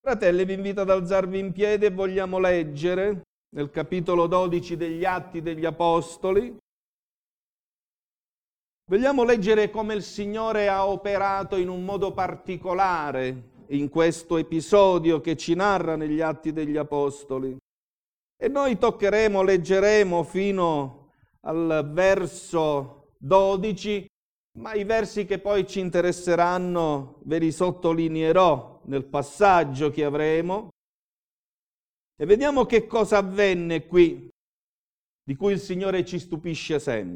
Fratelli, vi invito ad alzarvi in piedi e vogliamo leggere nel capitolo 12 degli Atti degli Apostoli. Vogliamo leggere come il Signore ha operato in un modo particolare in questo episodio che ci narra negli Atti degli Apostoli. E noi leggeremo fino al verso 12, ma i versi che poi ci interesseranno ve li sottolineerò nel passaggio che avremo. E vediamo che cosa avvenne qui, di cui il Signore ci stupisce sempre.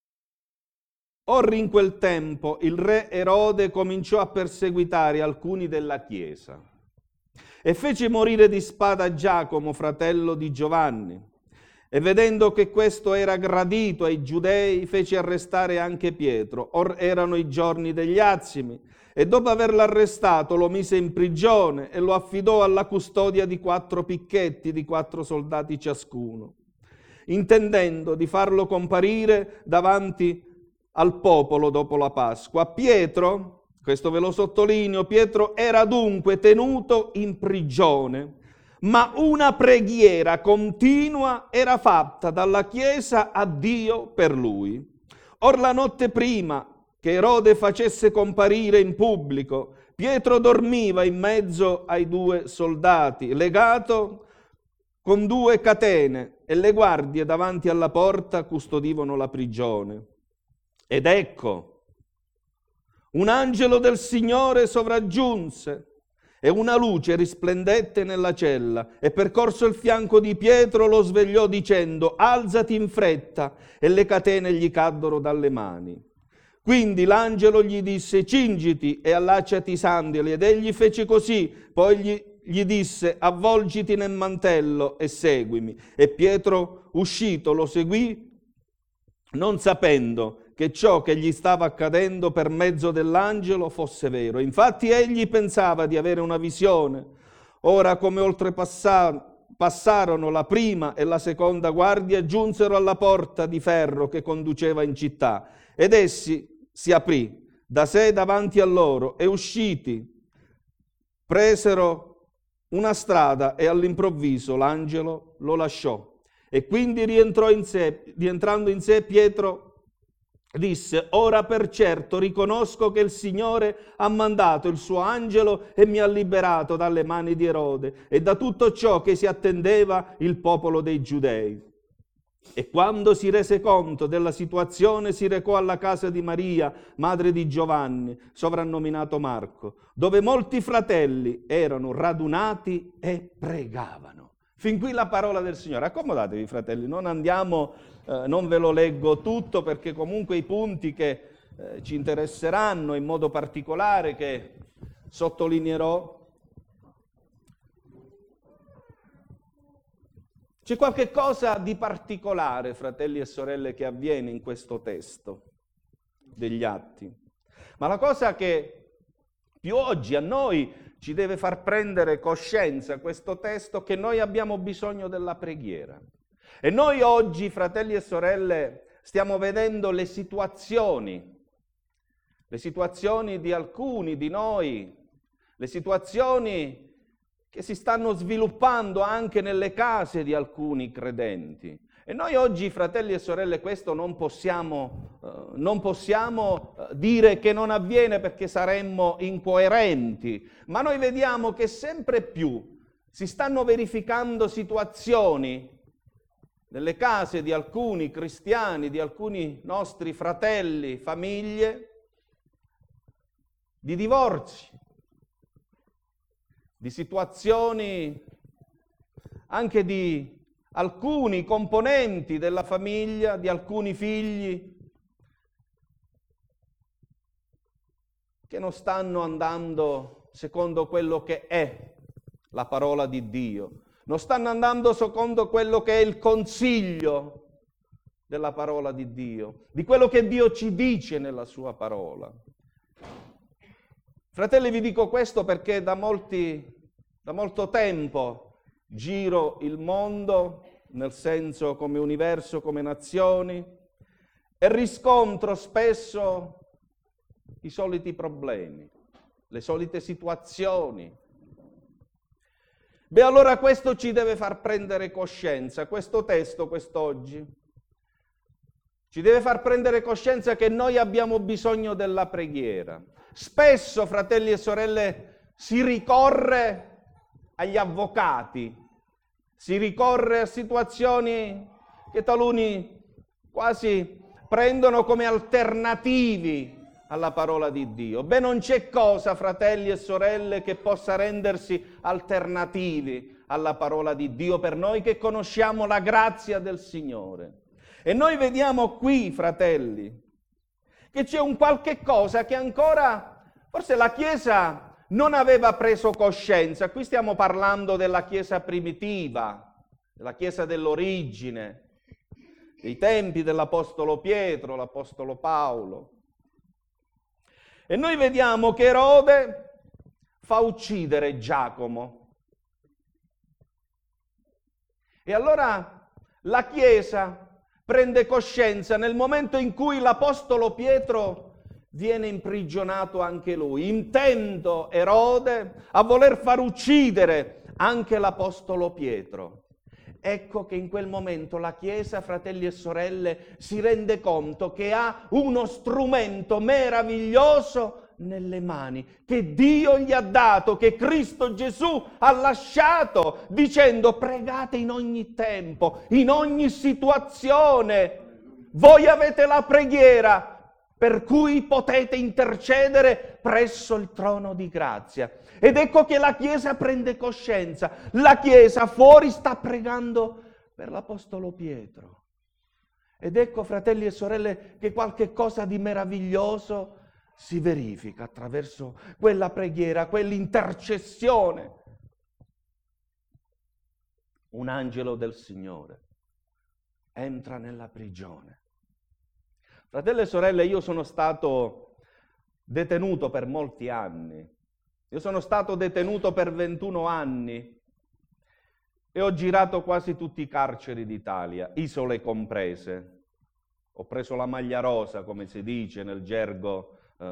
Or in quel tempo il re Erode cominciò a perseguitare alcuni della Chiesa e fece morire di spada Giacomo, fratello di Giovanni. E vedendo che questo era gradito ai giudei, fece arrestare anche Pietro. Or erano i giorni degli azimi, e dopo averlo arrestato lo mise in prigione e lo affidò alla custodia di 4 picchetti, di 4 soldati ciascuno, intendendo di farlo comparire davanti al popolo dopo la Pasqua. Pietro, questo ve lo sottolineo, Pietro era dunque tenuto in prigione, ma una preghiera continua era fatta dalla Chiesa a Dio per lui. Or la notte prima che Erode facesse comparire in pubblico, Pietro dormiva in mezzo ai 2 soldati, legato con 2 catene, e le guardie davanti alla porta custodivano la prigione. Ed ecco, un angelo del Signore sovraggiunse e una luce risplendette nella cella e percorso il fianco di Pietro lo svegliò dicendo: alzati in fretta, e le catene gli caddero dalle mani. Quindi l'angelo gli disse: cingiti e allacciati i sandali, ed egli fece così. Poi gli disse: avvolgiti nel mantello e seguimi. E Pietro, uscito, lo seguì, non sapendo che ciò che gli stava accadendo per mezzo dell'angelo fosse vero. Infatti egli pensava di avere una visione. Ora, come passarono la prima e la seconda guardia, giunsero alla porta di ferro che conduceva in città, ed essi si aprì da sé davanti a loro, e usciti presero una strada, e all'improvviso l'angelo lo lasciò. E quindi rientrando in sé, Pietro disse: ora per certo riconosco che il Signore ha mandato il suo angelo e mi ha liberato dalle mani di Erode e da tutto ciò che si attendeva il popolo dei Giudei. E quando si rese conto della situazione, si recò alla casa di Maria, madre di Giovanni, sovrannominato Marco, dove molti fratelli erano radunati e pregavano. Fin qui la parola del Signore. Accomodatevi, fratelli, non ve lo leggo tutto, perché comunque i punti che ci interesseranno in modo particolare, che sottolineerò. C'è qualche cosa di particolare, fratelli e sorelle, che avviene in questo testo degli Atti. Ma la cosa che più oggi a noi ci deve far prendere coscienza, questo testo, che noi abbiamo bisogno della preghiera. E noi oggi, fratelli e sorelle, stiamo vedendo le situazioni di alcuni di noi, le situazioni che si stanno sviluppando anche nelle case di alcuni credenti. E noi oggi, fratelli e sorelle, questo non possiamo dire che non avviene, perché saremmo incoerenti, ma noi vediamo che sempre più si stanno verificando situazioni nelle case di alcuni cristiani, di alcuni nostri fratelli, famiglie, di divorzi, di situazioni anche di alcuni componenti della famiglia, di alcuni figli che non stanno andando secondo quello che è la parola di Dio, non stanno andando secondo quello che è il consiglio della parola di Dio, di quello che Dio ci dice nella sua parola. Fratelli, vi dico questo perché da molto tempo giro il mondo, nel senso come universo, come nazioni, e riscontro spesso i soliti problemi, le solite situazioni, Beh, allora questo ci deve far prendere coscienza, questo testo quest'oggi ci deve far prendere coscienza che noi abbiamo bisogno della preghiera. Spesso, fratelli e sorelle, si ricorre agli avvocati, si ricorre a situazioni che taluni quasi prendono come alternativi alla parola di Dio. Beh, non c'è cosa, fratelli e sorelle, che possa rendersi alternativi alla parola di Dio per noi che conosciamo la grazia del Signore. E noi vediamo qui, fratelli, che c'è un qualche cosa che ancora forse la Chiesa non aveva preso coscienza. Qui stiamo parlando della Chiesa primitiva, della Chiesa dell'origine, dei tempi dell'Apostolo Pietro, l'Apostolo Paolo. E noi vediamo che Erode fa uccidere Giacomo. E allora la Chiesa prende coscienza nel momento in cui l'Apostolo Pietro viene imprigionato anche lui, intento Erode a voler far uccidere anche l'Apostolo Pietro. Ecco che in quel momento la Chiesa, fratelli e sorelle, si rende conto che ha uno strumento meraviglioso nelle mani, che Dio gli ha dato, che Cristo Gesù ha lasciato, dicendo: pregate in ogni tempo, in ogni situazione. Voi avete la preghiera per cui potete intercedere presso il trono di grazia. Ed ecco che la Chiesa prende coscienza. La Chiesa fuori sta pregando per l'Apostolo Pietro. Ed ecco, fratelli e sorelle, che qualche cosa di meraviglioso si verifica attraverso quella preghiera, quell'intercessione. Un angelo del Signore entra nella prigione. Fratelli e sorelle, io sono stato detenuto per molti anni. Io sono stato detenuto per 21 anni e ho girato quasi tutti i carceri d'Italia, isole comprese. Ho preso la maglia rosa, come si dice nel gergo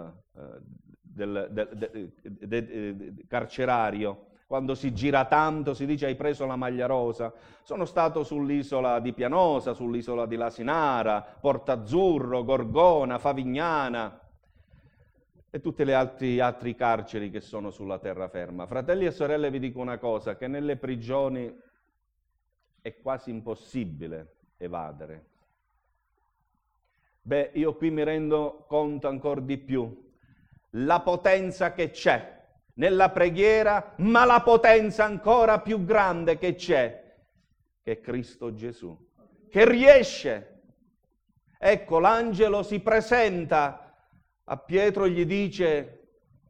carcerario. Quando si gira tanto si dice: hai preso la maglia rosa. Sono stato sull'isola di Pianosa, sull'isola di Lasinara, Portazzurro, Gorgona, Favignana e tutti gli altri carceri che sono sulla terraferma. Fratelli e sorelle, vi dico una cosa, che nelle prigioni è quasi impossibile evadere. Beh, io qui mi rendo conto ancora di più la potenza che c'è nella preghiera, ma la potenza ancora più grande che c'è, che è Cristo Gesù, che riesce. Ecco, l'angelo si presenta a Pietro e gli dice: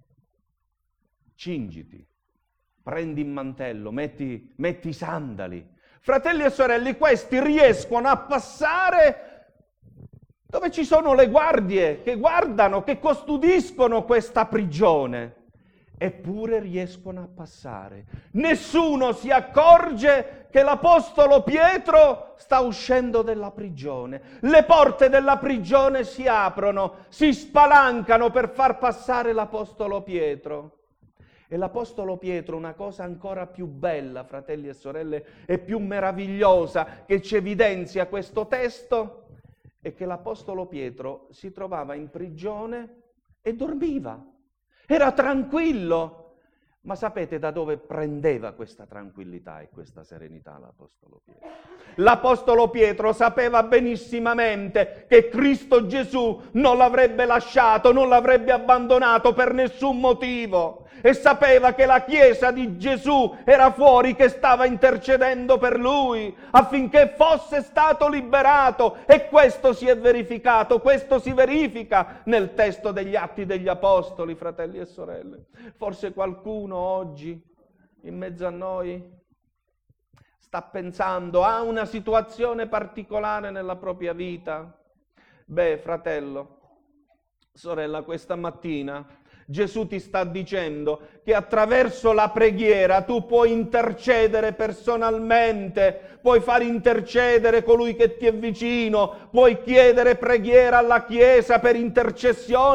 cingiti, prendi il mantello, metti i sandali. Fratelli e sorelle, questi riescono a passare dove ci sono le guardie che guardano, che custodiscono questa prigione. Eppure riescono a passare. Nessuno si accorge che l'Apostolo Pietro sta uscendo dalla prigione. Le porte della prigione si aprono, si spalancano per far passare l'Apostolo Pietro. E l'Apostolo Pietro, una cosa ancora più bella, fratelli e sorelle, e più meravigliosa che ci evidenzia questo testo, è che l'Apostolo Pietro si trovava in prigione e dormiva. Era tranquillo. Ma sapete da dove prendeva questa tranquillità e questa serenità l'Apostolo Pietro? L'Apostolo Pietro sapeva benissimamente che Cristo Gesù non l'avrebbe lasciato, non l'avrebbe abbandonato per nessun motivo. E sapeva che la Chiesa di Gesù era fuori, che stava intercedendo per lui affinché fosse stato liberato. E questo si è verificato, questo si verifica nel testo degli Atti degli Apostoli, fratelli e sorelle. Forse qualcuno oggi, in mezzo a noi, sta pensando a una situazione particolare nella propria vita. Beh, fratello, sorella, questa mattina Gesù ti sta dicendo che attraverso la preghiera tu puoi intercedere personalmente, puoi far intercedere colui che ti è vicino, puoi chiedere preghiera alla Chiesa per intercessione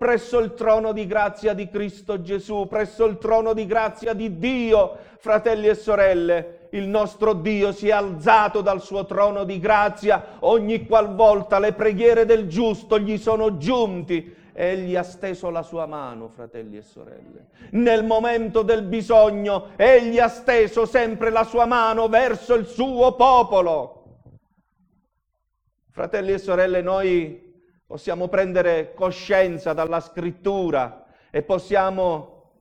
presso il trono di grazia di Cristo Gesù, presso il trono di grazia di Dio. Fratelli e sorelle, il nostro Dio si è alzato dal suo trono di grazia ogni qualvolta le preghiere del giusto gli sono giunti. Egli ha steso la sua mano, fratelli e sorelle. Nel momento del bisogno, egli ha steso sempre la sua mano verso il suo popolo. Fratelli e sorelle, noi possiamo prendere coscienza dalla Scrittura e possiamo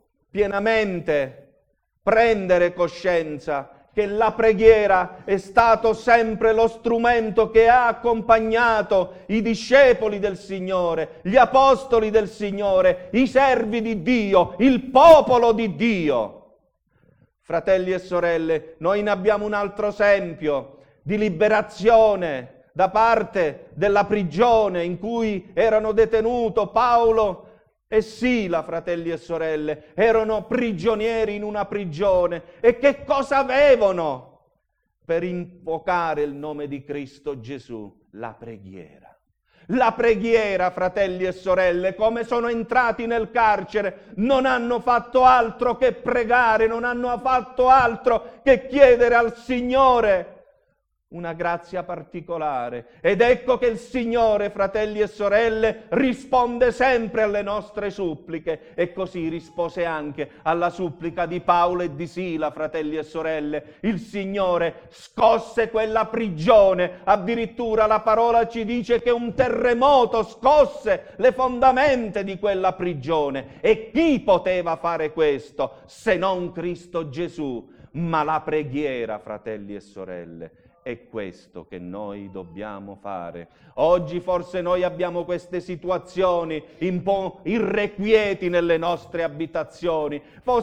pienamente prendere coscienza che la preghiera è stato sempre lo strumento che ha accompagnato i discepoli del Signore, gli apostoli del Signore, i servi di Dio, il popolo di Dio. Fratelli e sorelle, noi ne abbiamo un altro esempio di liberazione da parte della prigione in cui erano detenuti Paolo e Sila, fratelli e sorelle, erano prigionieri in una prigione. E che cosa avevano per invocare il nome di Cristo Gesù? La preghiera. La preghiera, fratelli e sorelle, come sono entrati nel carcere, non hanno fatto altro che pregare, non hanno fatto altro che chiedere al Signore una grazia particolare. Ed ecco che il Signore, fratelli e sorelle, risponde sempre alle nostre suppliche. E così rispose anche alla supplica di Paolo e di Sila, fratelli e sorelle. Il Signore scosse quella prigione. Addirittura la parola ci dice che un terremoto scosse le fondamenta di quella prigione. E chi poteva fare questo se non Cristo Gesù? Ma la preghiera, fratelli e sorelle, è questo che noi dobbiamo fare. Oggi forse noi abbiamo queste situazioni un po' irrequieti nelle nostre abitazioni.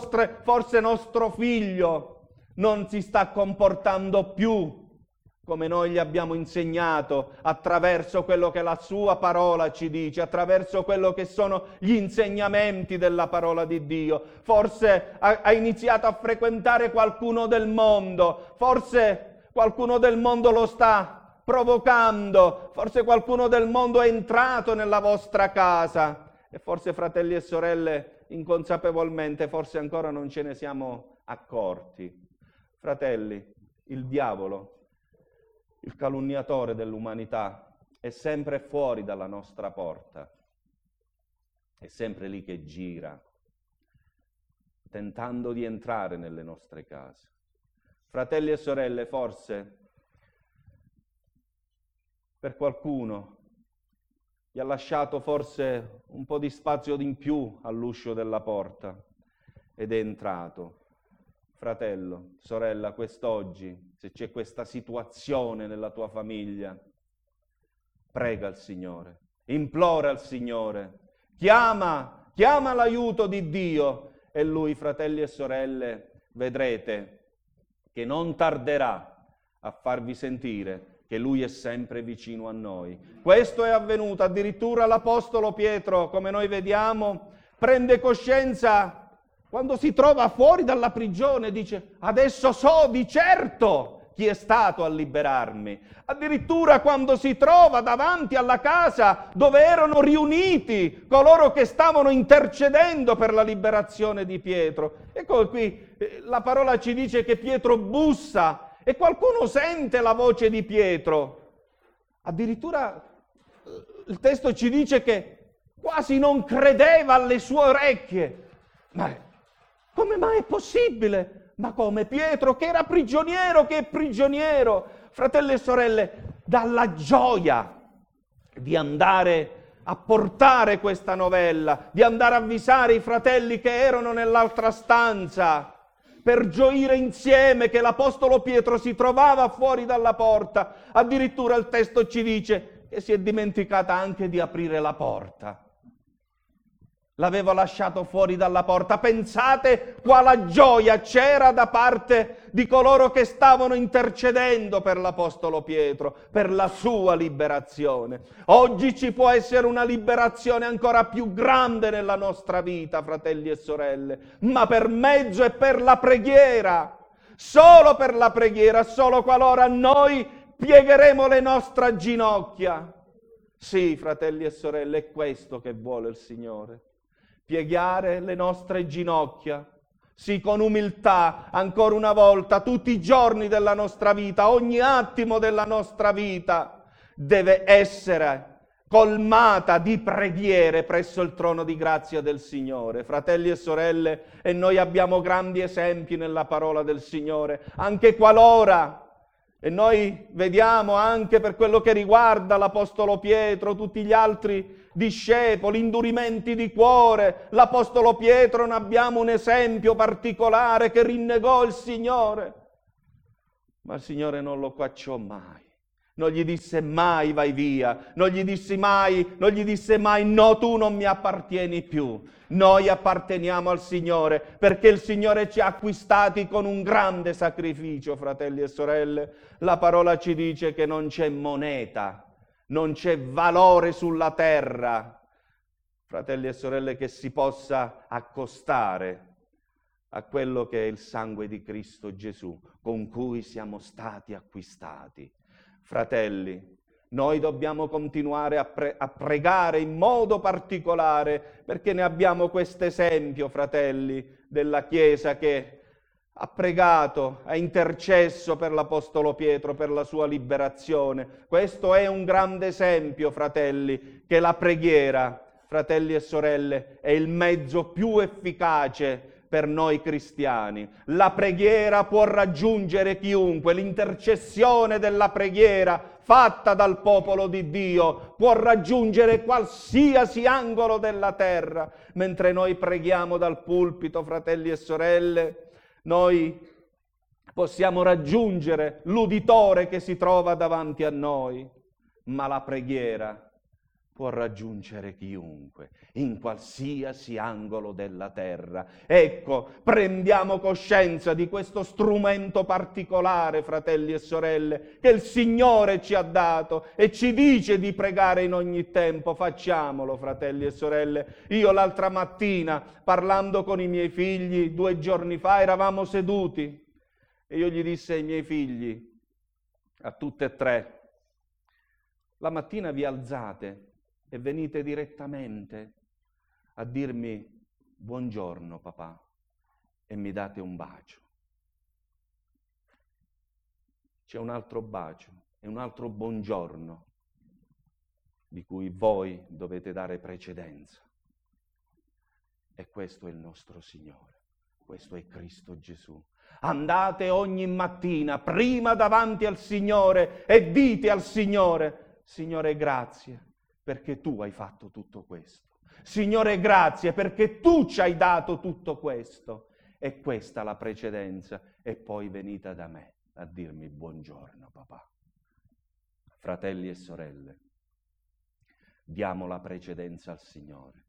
Forse nostro figlio non si sta comportando più come noi gli abbiamo insegnato, attraverso quello che la sua parola ci dice, attraverso quello che sono gli insegnamenti della parola di Dio. Forse ha iniziato a frequentare qualcuno del mondo, forse qualcuno del mondo lo sta provocando, forse qualcuno del mondo è entrato nella vostra casa e forse, fratelli e sorelle, inconsapevolmente, forse ancora non ce ne siamo accorti. Fratelli, il diavolo, il calunniatore dell'umanità, è sempre fuori dalla nostra porta, è sempre lì che gira, tentando di entrare nelle nostre case. Fratelli e sorelle, forse per qualcuno gli ha lasciato forse un po' di spazio in più all'uscio della porta ed è entrato. Fratello, sorella, quest'oggi, se c'è questa situazione nella tua famiglia, prega il Signore, implora il Signore, chiama l'aiuto di Dio e Lui, fratelli e sorelle, vedrete che non tarderà a farvi sentire che Lui è sempre vicino a noi. Questo è avvenuto, addirittura l'Apostolo Pietro, come noi vediamo, prende coscienza quando si trova fuori dalla prigione, dice: adesso so di certo chi è stato a liberarmi. Addirittura quando si trova davanti alla casa dove erano riuniti coloro che stavano intercedendo per la liberazione di Pietro. Ecco qui, la parola ci dice che Pietro bussa e qualcuno sente la voce di Pietro. Addirittura il testo ci dice che quasi non credeva alle sue orecchie. Ma come mai è possibile? Ma come Pietro, che era prigioniero, che è prigioniero? Fratelli e sorelle, dalla gioia di andare a portare questa novella, di andare a avvisare i fratelli che erano nell'altra stanza, per gioire insieme che l'Apostolo Pietro si trovava fuori dalla porta. Addirittura il testo ci dice che si è dimenticata anche di aprire la porta. L'aveva lasciato fuori dalla porta. Pensate quale gioia c'era da parte di coloro che stavano intercedendo per l'Apostolo Pietro, per la sua liberazione. Oggi ci può essere una liberazione ancora più grande nella nostra vita, fratelli e sorelle, ma per mezzo e per la preghiera. Solo per la preghiera, solo qualora noi piegheremo le nostre ginocchia. Sì, fratelli e sorelle, è questo che vuole il Signore. Piegare le nostre ginocchia, sì, con umiltà, ancora una volta, tutti i giorni della nostra vita, ogni attimo della nostra vita deve essere colmata di preghiere presso il trono di grazia del Signore. Fratelli e sorelle, e noi abbiamo grandi esempi nella parola del Signore, anche qualora, e noi vediamo anche per quello che riguarda l'Apostolo Pietro, tutti gli altri discepoli, indurimenti di cuore, l'Apostolo Pietro ne abbiamo un esempio particolare che rinnegò il Signore, ma il Signore non lo cacciò mai. Non gli disse mai vai via, non gli disse mai no, tu non mi appartieni più. Noi apparteniamo al Signore perché il Signore ci ha acquistati con un grande sacrificio, fratelli e sorelle. La parola ci dice che non c'è moneta, non c'è valore sulla terra, fratelli e sorelle, che si possa accostare a quello che è il sangue di Cristo Gesù, con cui siamo stati acquistati. Fratelli, noi dobbiamo continuare a pregare in modo particolare, perché ne abbiamo questo esempio, fratelli, della Chiesa che ha pregato, ha intercesso per l'Apostolo Pietro, per la sua liberazione. Questo è un grande esempio, fratelli, che la preghiera, fratelli e sorelle, è il mezzo più efficace per noi cristiani. La preghiera può raggiungere chiunque, l'intercessione della preghiera fatta dal popolo di Dio può raggiungere qualsiasi angolo della terra. Mentre noi preghiamo dal pulpito, fratelli e sorelle, noi possiamo raggiungere l'uditore che si trova davanti a noi, ma la preghiera può raggiungere chiunque, in qualsiasi angolo della terra. Ecco, prendiamo coscienza di questo strumento particolare, fratelli e sorelle, che il Signore ci ha dato e ci dice di pregare in ogni tempo. Facciamolo, fratelli e sorelle. Io l'altra mattina, parlando con i miei figli, 2 giorni fa, eravamo seduti e io gli dissi ai miei figli, a tutte e 3, la mattina vi alzate e venite direttamente a dirmi buongiorno papà e mi date un bacio. C'è un altro bacio e un altro buongiorno di cui voi dovete dare precedenza. E questo è il nostro Signore, questo è Cristo Gesù. Andate ogni mattina prima davanti al Signore e dite al Signore, Signore grazie, perché tu hai fatto tutto questo. Signore, grazie perché tu ci hai dato tutto questo. E questa la precedenza. E poi venite da me a dirmi buongiorno, papà. Fratelli e sorelle, diamo la precedenza al Signore.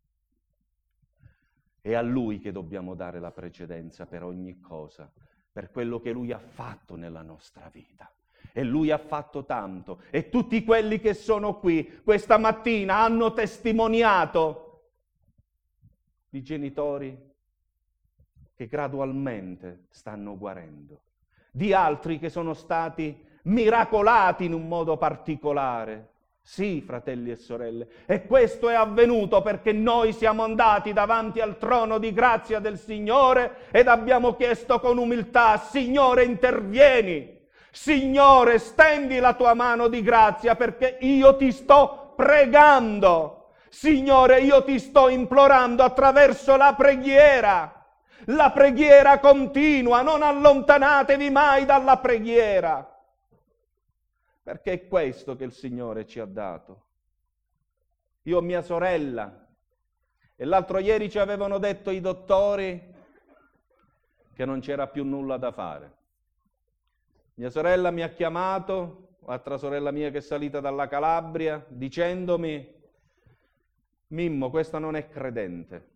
È a Lui che dobbiamo dare la precedenza per ogni cosa, per quello che Lui ha fatto nella nostra vita. E Lui ha fatto tanto, e tutti quelli che sono qui questa mattina hanno testimoniato di genitori che gradualmente stanno guarendo, di altri che sono stati miracolati in un modo particolare. Sì, fratelli e sorelle, e questo è avvenuto perché noi siamo andati davanti al trono di grazia del Signore ed abbiamo chiesto con umiltà, Signore intervieni. Signore, stendi la tua mano di grazia perché io ti sto pregando. Signore, io ti sto implorando attraverso la preghiera. La preghiera continua, non allontanatevi mai dalla preghiera. Perché è questo che il Signore ci ha dato. Io ho mia sorella e l'altro ieri ci avevano detto i dottori che non c'era più nulla da fare. Mia sorella mi ha chiamato, l'altra sorella mia che è salita dalla Calabria, dicendomi: Mimmo, questa non è credente.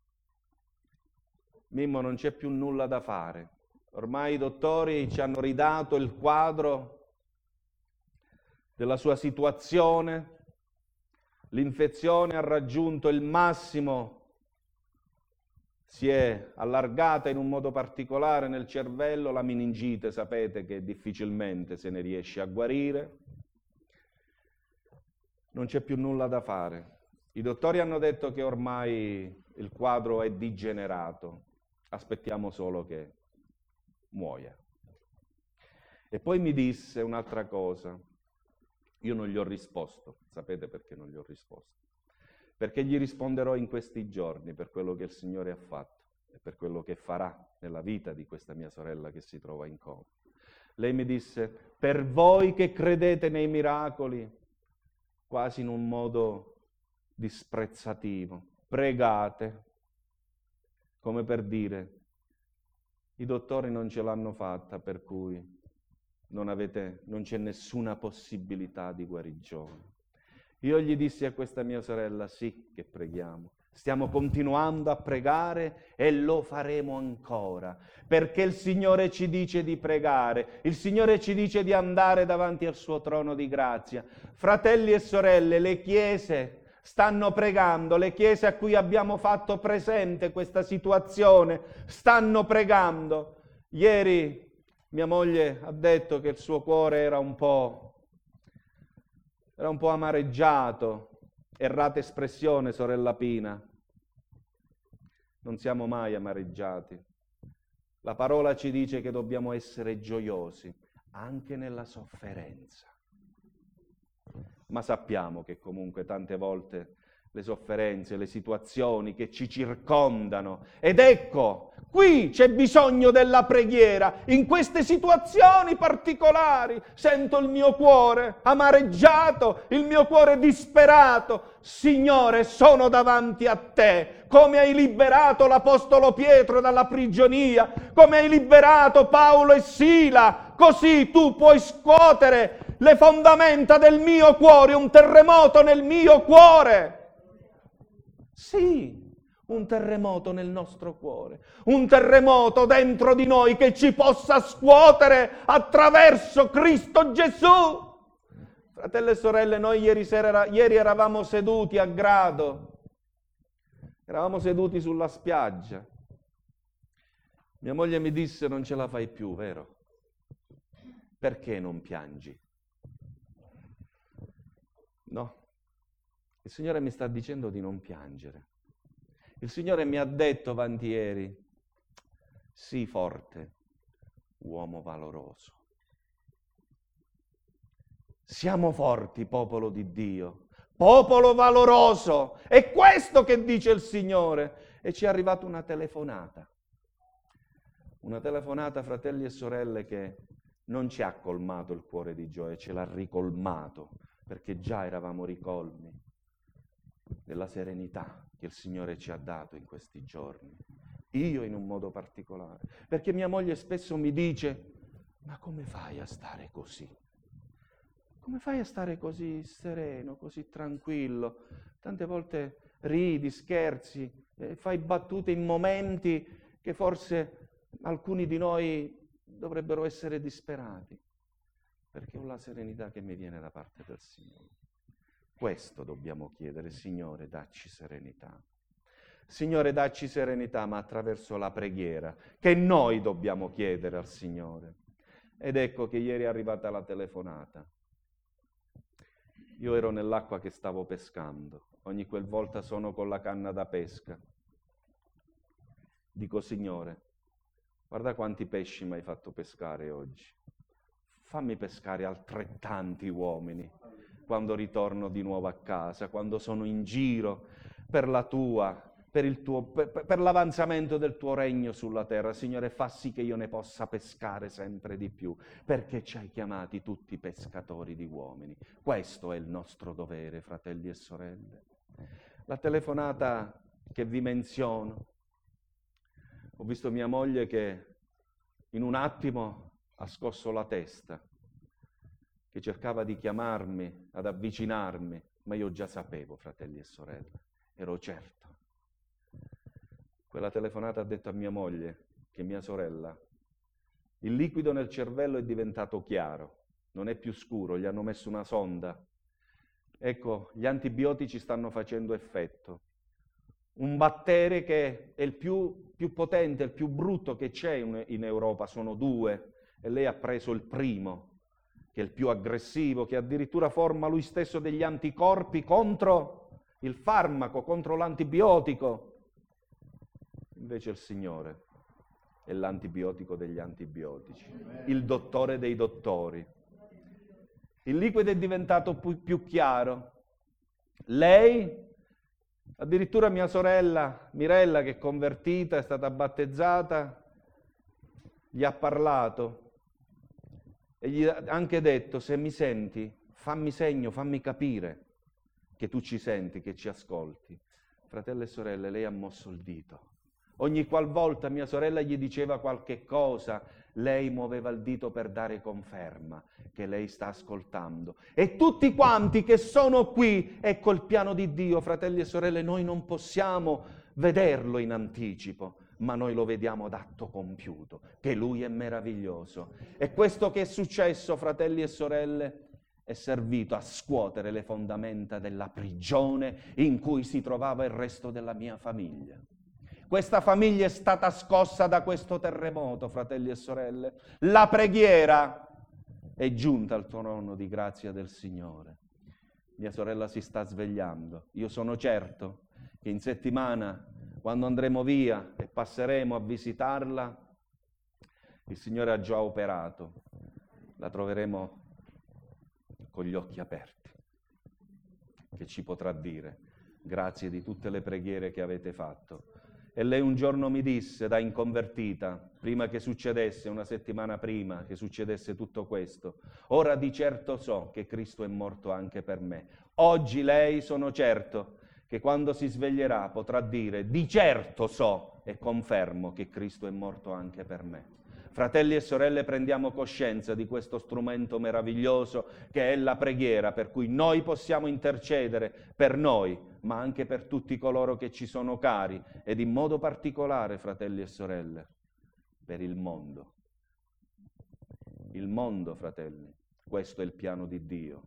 Mimmo, non c'è più nulla da fare. Ormai i dottori ci hanno ridato il quadro della sua situazione. L'infezione ha raggiunto il massimo, si è allargata in un modo particolare nel cervello, la meningite sapete che difficilmente se ne riesce a guarire. non c'è più nulla da fare. I dottori hanno detto che ormai il quadro è degenerato, aspettiamo solo che muoia. E poi mi disse un'altra cosa, io non gli ho risposto, sapete perché non gli ho risposto? Perché gli risponderò in questi giorni per quello che il Signore ha fatto e per quello che farà nella vita di questa mia sorella che si trova in coma. Lei mi disse, per voi che credete nei miracoli, quasi in un modo disprezzativo, pregate, come per dire, i dottori non ce l'hanno fatta, per cui non c'è nessuna possibilità di guarigione. Io gli dissi a questa mia sorella, sì che preghiamo, stiamo continuando a pregare e lo faremo ancora, perché il Signore ci dice di pregare, il Signore ci dice di andare davanti al suo trono di grazia. Fratelli e sorelle, le chiese stanno pregando, le chiese a cui abbiamo fatto presente questa situazione stanno pregando. Ieri mia moglie ha detto che il suo cuore era un po' amareggiato, errata espressione, sorella Pina. Non siamo mai amareggiati. La parola ci dice che dobbiamo essere gioiosi, anche nella sofferenza. Ma sappiamo che comunque tante volte le sofferenze, le situazioni che ci circondano. Ed ecco, qui c'è bisogno della preghiera. In queste situazioni particolari sento il mio cuore amareggiato, il mio cuore disperato. Signore, sono davanti a te. Come hai liberato l'Apostolo Pietro dalla prigionia, come hai liberato Paolo e Sila, così tu puoi scuotere le fondamenta del mio cuore, un terremoto nel mio cuore. Sì, un terremoto nel nostro cuore, un terremoto dentro di noi che ci possa scuotere attraverso Cristo Gesù. Fratelli e sorelle, noi ieri eravamo seduti a Grado, eravamo seduti sulla spiaggia. Mia moglie mi disse, non ce la fai più, vero? Perché non piangi? No. Il Signore mi sta dicendo di non piangere. Il Signore mi ha detto avanti ieri, sii forte, uomo valoroso. Siamo forti, popolo di Dio, popolo valoroso. È questo che dice il Signore. E ci è arrivata una telefonata, fratelli e sorelle, che non ci ha colmato il cuore di gioia, ce l'ha ricolmato, perché già eravamo ricolmi della serenità che il Signore ci ha dato in questi giorni. Io in un modo particolare, perché mia moglie spesso mi dice, ma come fai a stare così? Come fai a stare così sereno, così tranquillo? Tante volte ridi, scherzi, fai battute in momenti che forse alcuni di noi dovrebbero essere disperati, perché ho la serenità che mi viene da parte del Signore. Questo dobbiamo chiedere, Signore, dacci serenità. Signore, dacci serenità, ma attraverso la preghiera, che noi dobbiamo chiedere al Signore. Ed ecco che ieri è arrivata la telefonata. Io ero nell'acqua che stavo pescando, ogni qualvolta sono con la canna da pesca. Dico, Signore, guarda quanti pesci mi hai fatto pescare oggi. Fammi pescare altrettanti uomini quando ritorno di nuovo a casa, quando sono in giro per l'avanzamento del tuo regno sulla terra. Signore, fa sì che io ne possa pescare sempre di più, perché ci hai chiamati tutti pescatori di uomini. Questo è il nostro dovere, fratelli e sorelle. La telefonata che vi menziono, ho visto mia moglie che in un attimo ha scosso la testa, che cercava di chiamarmi, ad avvicinarmi, ma io già sapevo, fratelli e sorelle, ero certo. Quella telefonata ha detto a mia moglie che mia sorella, il liquido nel cervello è diventato chiaro, non è più scuro, gli hanno messo una sonda. Ecco, gli antibiotici stanno facendo effetto. Un batterio che è il più potente, il più brutto che c'è in Europa, sono 2, e lei ha preso il primo, che è il più aggressivo, che addirittura forma lui stesso degli anticorpi contro il farmaco, contro l'antibiotico. Invece il Signore è l'antibiotico degli antibiotici, il dottore dei dottori. Il liquido è diventato più chiaro. Lei, addirittura mia sorella Mirella, che è convertita, è stata battezzata, gli ha parlato e gli ha anche detto: se mi senti, fammi segno, fammi capire che tu ci senti, che ci ascolti. Fratelli e sorelle, lei ha mosso il dito. Ogni qualvolta mia sorella gli diceva qualche cosa, lei muoveva il dito per dare conferma che lei sta ascoltando. E tutti quanti che sono qui, ecco il piano di Dio, fratelli e sorelle, noi non possiamo vederlo in anticipo, ma noi lo vediamo d'atto compiuto, che Lui è meraviglioso. E questo che è successo, fratelli e sorelle, è servito a scuotere le fondamenta della prigione in cui si trovava il resto della mia famiglia. Questa famiglia è stata scossa da questo terremoto, fratelli e sorelle. La preghiera è giunta al trono di grazia del Signore. Mia sorella si sta svegliando. Io sono certo che in settimana, quando andremo via e passeremo a visitarla, il Signore ha già operato. La troveremo con gli occhi aperti, che ci potrà dire: grazie di tutte le preghiere che avete fatto. E lei un giorno mi disse, da inconvertita, prima che succedesse, una settimana prima che succedesse tutto questo: ora di certo so che Cristo è morto anche per me. Oggi lei, sono certo, che quando si sveglierà potrà dire: di certo so e confermo che Cristo è morto anche per me. Fratelli e sorelle, prendiamo coscienza di questo strumento meraviglioso che è la preghiera, per cui noi possiamo intercedere per noi, ma anche per tutti coloro che ci sono cari, ed in modo particolare, fratelli e sorelle, per il mondo. Il mondo, fratelli, questo è il piano di Dio,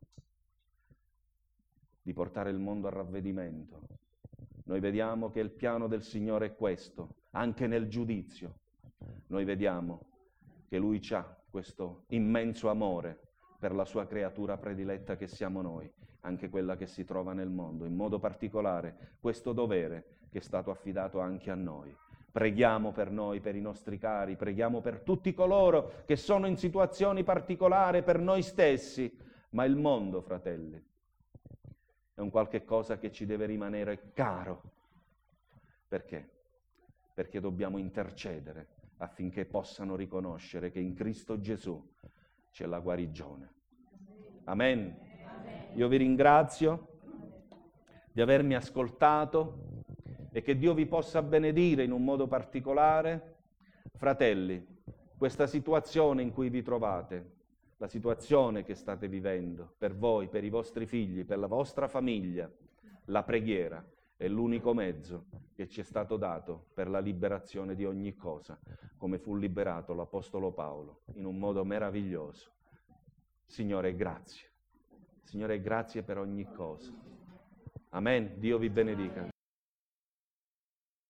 di portare il mondo al ravvedimento. Noi vediamo che il piano del Signore è questo, anche nel giudizio. Noi vediamo che Lui ha questo immenso amore per la sua creatura prediletta che siamo noi, anche quella che si trova nel mondo, in modo particolare questo dovere che è stato affidato anche a noi. Preghiamo per noi, per i nostri cari, preghiamo per tutti coloro che sono in situazioni particolari, per noi stessi, ma il mondo, fratelli, è un qualche cosa che ci deve rimanere caro. Perché? Perché dobbiamo intercedere affinché possano riconoscere che in Cristo Gesù c'è la guarigione. Amen. Io vi ringrazio di avermi ascoltato e che Dio vi possa benedire in un modo particolare. Fratelli, questa situazione in cui vi trovate, la situazione che state vivendo per voi, per i vostri figli, per la vostra famiglia, la preghiera è l'unico mezzo che ci è stato dato per la liberazione di ogni cosa, come fu liberato l'Apostolo Paolo in un modo meraviglioso. Signore, grazie. Signore, grazie per ogni cosa. Amen. Dio vi benedica.